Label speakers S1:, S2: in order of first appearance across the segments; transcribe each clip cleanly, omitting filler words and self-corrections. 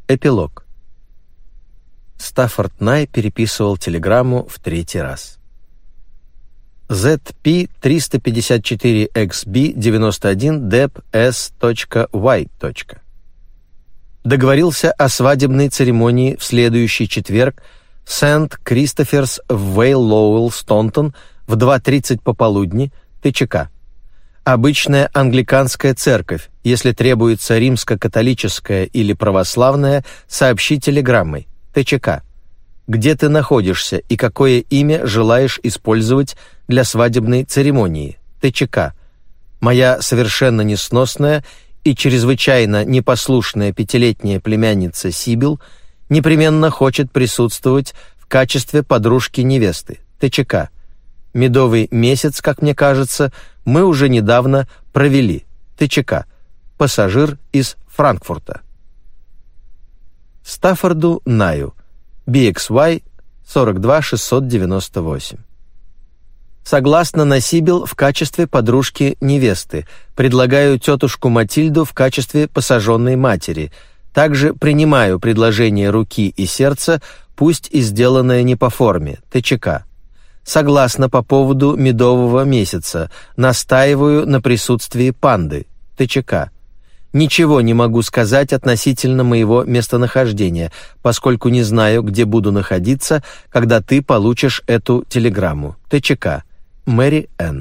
S1: Эпилог. Стаффорд Най переписывал телеграмму в 3-й раз. ZP-354XB91-DEP-S.Y. Договорился о свадебной церемонии в следующий четверг в Сент-Кристоферс в Вейл-Лоуэлл-Стонтон в 2:30 пополудни, ТЧК. Обычная англиканская церковь. Если требуется римско-католическая или православная, сообщи телеграммой, ТЧК. Где ты находишься и какое имя желаешь использовать для свадебной церемонии, ТЧК. Моя совершенно несносная и чрезвычайно непослушная 5-летняя племянница Сибил непременно хочет присутствовать в качестве подружки невесты, ТЧК. Медовый месяц, как мне кажется, мы уже недавно провели, ТЧК. Пассажир из Франкфурта. Стаффорду Наю, BXY 42698. Согласно на Сибил в качестве подружки невесты, предлагаю тетушку Матильду в качестве посаженной матери. Также принимаю предложение руки и сердца, пусть и сделанное не по форме, ТЧК. Согласно по поводу медового месяца, настаиваю на присутствии панды, ТЧК. Ничего не могу сказать относительно моего местонахождения, поскольку не знаю, где буду находиться, когда ты получишь эту телеграмму, ТЧК. Мэри Энн.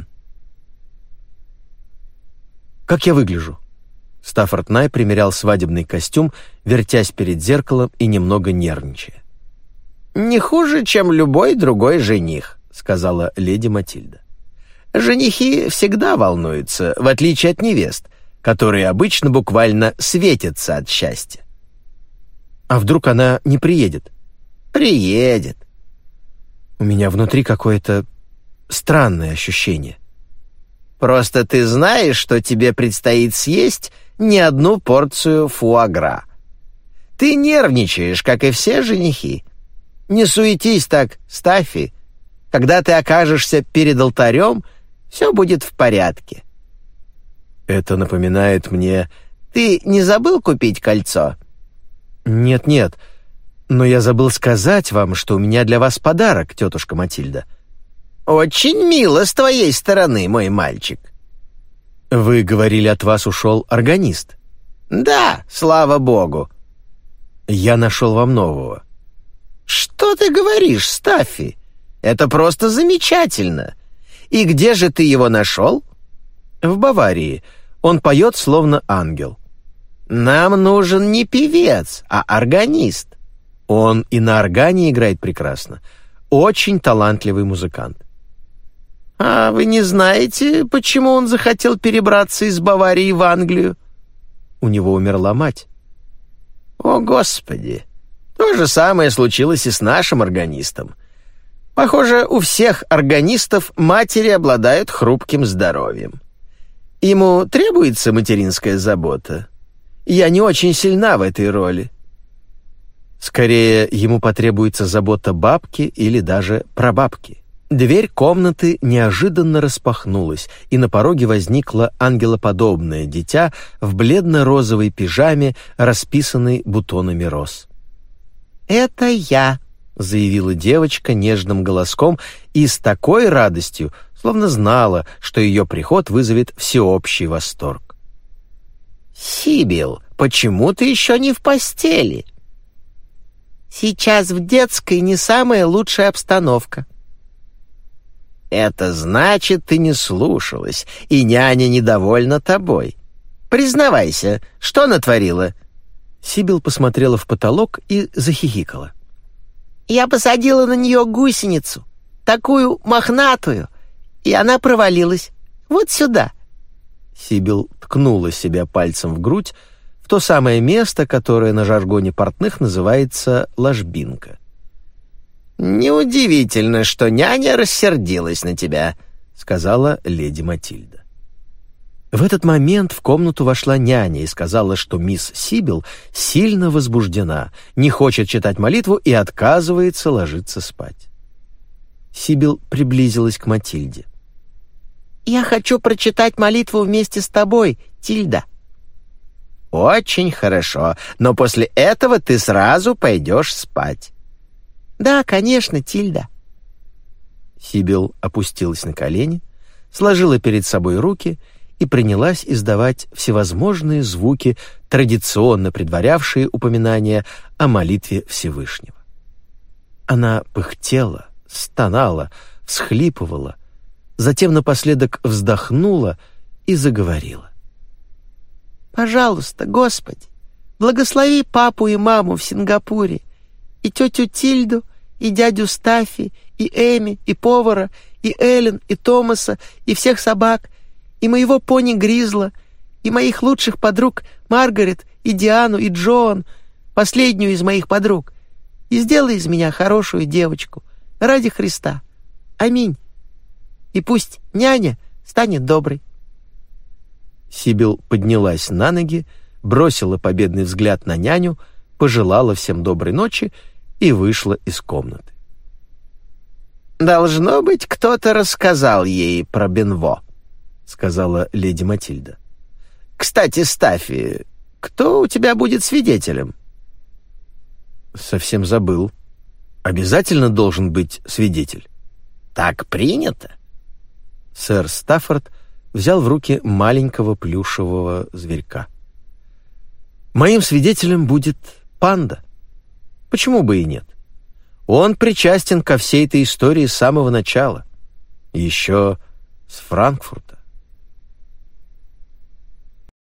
S1: Как я выгляжу? Стаффорд Най примерял свадебный костюм, вертясь перед зеркалом и немного нервничая.
S2: «Не хуже, чем любой другой жених», — сказала леди Матильда. «Женихи всегда волнуются, в отличие от невест, которые обычно буквально светятся от счастья».
S1: «А вдруг она не приедет?»
S2: «Приедет».
S1: У меня внутри какое-то странное ощущение.
S2: «Просто ты знаешь, что тебе предстоит съесть не одну порцию фуагра. Ты нервничаешь, как и все женихи. Не суетись так, Стаффи. Когда ты окажешься перед алтарем, все будет в порядке».
S1: Это напоминает мне...
S2: Ты не забыл купить кольцо?
S1: Нет, но я забыл сказать вам, что у меня для вас подарок, тетушка Матильда.
S2: Очень мило с твоей стороны, мой мальчик.
S1: Вы говорили, от вас ушел органист.
S2: Да, слава богу.
S1: Я нашел вам нового.
S2: Что ты говоришь, Стаффи? Это просто замечательно. И где же ты его нашел?
S1: В Баварии. Он поет, словно ангел.
S2: Нам нужен не певец, а органист.
S1: Он и на органе играет прекрасно. Очень талантливый музыкант.
S2: А вы не знаете, почему он захотел перебраться из Баварии в Англию?
S1: У него умерла мать.
S2: О, Господи! То же самое случилось и с нашим органистом. Похоже, у всех органистов матери обладают хрупким здоровьем. Ему требуется материнская забота. Я не очень сильна в этой роли.
S1: Скорее, ему потребуется забота бабки или даже прабабки. Дверь комнаты неожиданно распахнулась, и на пороге возникло ангелоподобное дитя в бледно-розовой пижаме, расписанной бутонами роз.
S2: «Это я», — заявила девочка нежным голоском и с такой радостью, словно знала, что ее приход вызовет всеобщий восторг. «Сибил, почему ты еще не в постели?» «Сейчас в детской не самая лучшая обстановка». «Это значит, ты не слушалась, и няня недовольна тобой. Признавайся, что натворила?»
S1: Сибил посмотрела в потолок и захихикала.
S2: «Я посадила на нее гусеницу, такую мохнатую, и она провалилась. Вот сюда».
S1: Сибил ткнула себя пальцем в грудь, в то самое место, которое на жаргоне портных называется ложбинка.
S2: «Неудивительно, что няня рассердилась на тебя», — сказала леди Матильда.
S1: В этот момент в комнату вошла няня и сказала, что мисс Сибил сильно возбуждена, не хочет читать молитву и отказывается ложиться спать. Сибил приблизилась к Матильде.
S2: «Я хочу прочитать молитву вместе с тобой, Тильда». Очень хорошо, но после этого ты сразу пойдешь спать». «Да, конечно, Тильда».
S1: Сибил опустилась на колени, сложила перед собой руки и принялась издавать всевозможные звуки, традиционно предварявшие упоминание о молитве Всевышнего. Она пыхтела, стонала, всхлипывала, затем напоследок вздохнула и заговорила.
S3: «Пожалуйста, Господи, благослови папу и маму в Сингапуре, и тетю Тильду, и дядю Стаффи, и Эми, и повара, и Эллен, и Томаса, и всех собак, и моего пони Гризла, и моих лучших подруг Маргарет, и Диану, и Джоан, последнюю из моих подруг, и сделай из меня хорошую девочку ради Христа. Аминь. И пусть няня станет доброй».
S1: Сибил поднялась на ноги, бросила победный взгляд на няню, пожелала всем доброй ночи и вышла из комнаты.
S2: «Должно быть, кто-то рассказал ей про Бенво», — сказала леди Матильда. «Кстати, Стаффи, кто у тебя будет свидетелем?»
S1: «Совсем забыл. Обязательно должен быть свидетель».
S2: «Так принято».
S1: Сэр Стаффорд взял в руки маленького плюшевого зверька. «Моим свидетелем будет панда. Почему бы и нет? Он причастен ко всей этой истории с самого начала. Еще с Франкфурта».